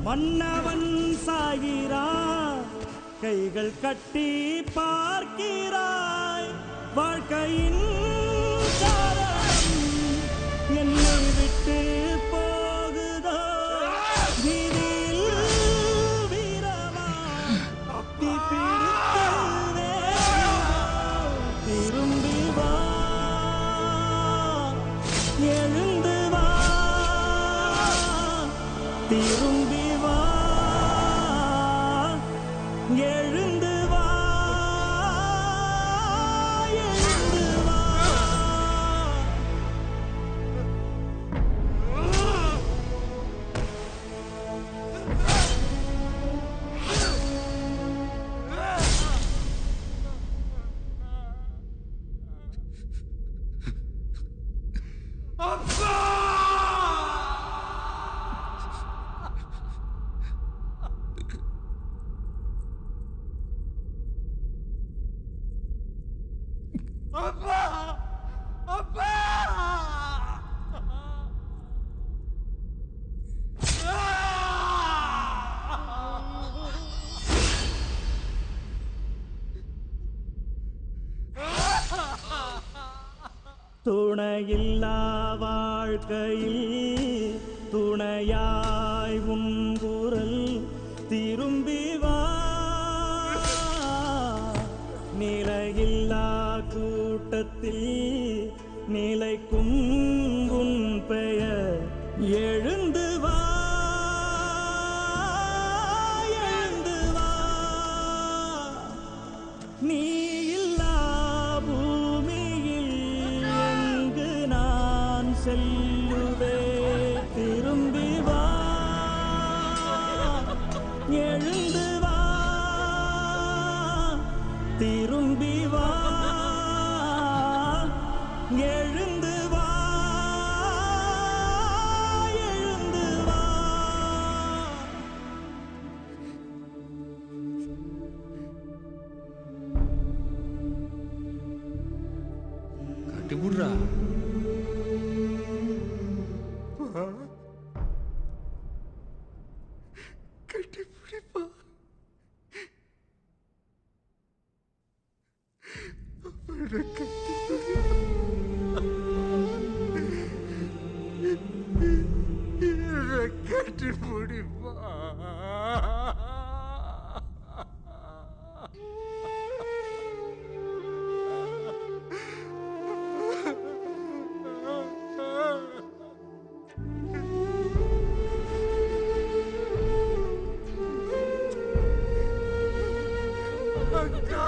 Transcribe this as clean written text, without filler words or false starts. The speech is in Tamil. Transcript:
மன்னவன் சாகிறாய், கைகள் கட்டி பார்க்கிறாய். வாழ்க்கையின் காரணம் என்னை விட்டு போகுதோ, வீதியில் வீரமா தீ பிடித்து திரும்பி வா, எழுந்து வா, திரும்பி வா, எழுந்து வா, எழுந்து வா. அப்பா, அப்பா, துணையில்லா வாழ்க்கையில் துணையாய் உன் குரல் திரும்பி வா, நிலையில்லா கூட்டத்தில் நிலைக்கும் உன் பெயர். எழுந்து வா, எழுந்து வா, நீ இல்லா பூமியில் எங்கு நான் செல்லுவே. திரும்பி வா, எழுந்து வா, திரும்பி வா, எழுந்து வா, எழுந்து வா. கட்டிபுடுறா. கட்டிபிடிப்பா. கட்டிபிடிப்பா. அக்கா,